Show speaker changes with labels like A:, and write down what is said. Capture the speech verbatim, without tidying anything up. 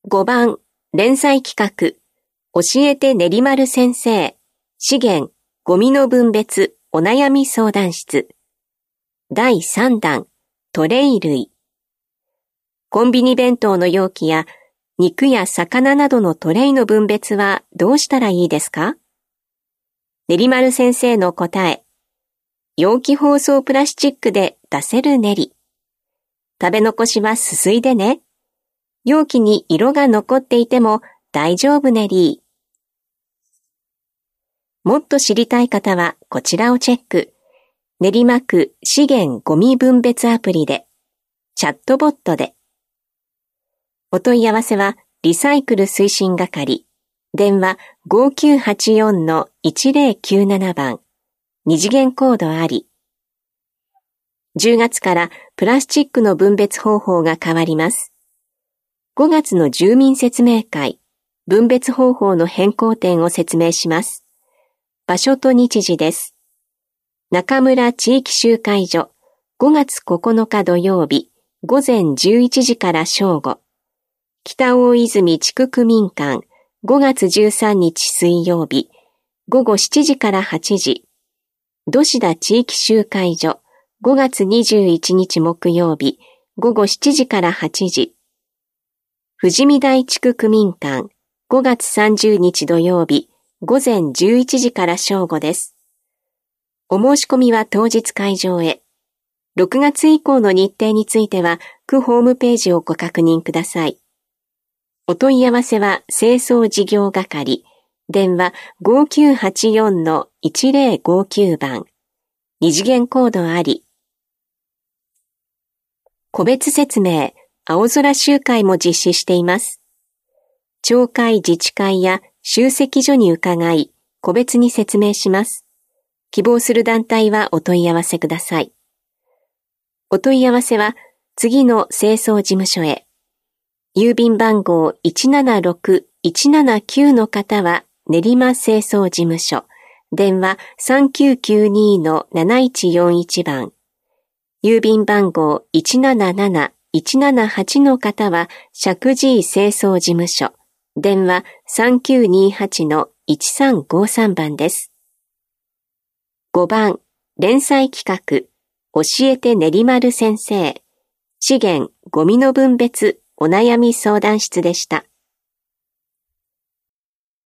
A: ごばん、連載企画、教えてねりまる先生、資源、ゴミの分別、お悩み相談室。だいさんだん、トレイ類。コンビニ弁当の容器や肉や魚などのトレイの分別はどうしたらいいですか？ねりまる先生の答え。容器包装プラスチックで出せるねり。食べ残しはすすいでね。容器に色が残っていても大丈夫ねり。もっと知りたい方はこちらをチェック。練馬区資源ゴミ分別アプリで、チャットボットで。お問い合わせはリサイクル推進係、電話 ごきゅうはちよんのいちぜろきゅうなな 番、二次元コードあり。じゅうがつからプラスチックの分別方法が変わります。ごがつの住民説明会、分別方法の変更点を説明します。場所と日時です。中村地域集会所、ごがつここのか土曜日、ごぜんじゅういちじから正午。北大泉地区区民館、ごがつじゅうさんにち水曜日、ごごしちじからはちじ。土志田地域集会所、ごがつにじゅういちにち木曜日、ごごしちじからはちじ。富士見台地区区民館、ごがつさんじゅうにち土曜日、ごぜんじゅういちじから正午です。お申し込みは当日会場へ。ろくがつ以降の日程については、区ホームページをご確認ください。お問い合わせは清掃事業係、電話 ごきゅうはちよんのいちぜろごきゅう 番、二次元コードあり。個別説明、青空集会も実施しています。町会自治会や集積所に伺い、個別に説明します。希望する団体はお問い合わせください。お問い合わせは次の清掃事務所へ。郵便番号 いちななろくいちななきゅう の方は練馬清掃事務所、電話 さんきゅうきゅうにのなないちよんいち 番。郵便番号 いちなななないちななはち の方は石神井清掃事務所、電話 さんきゅうにはちのいちさんごさん 番です。ごばん、連載企画、教えてねりまる先生、資源ゴミの分別お悩み相談室でした。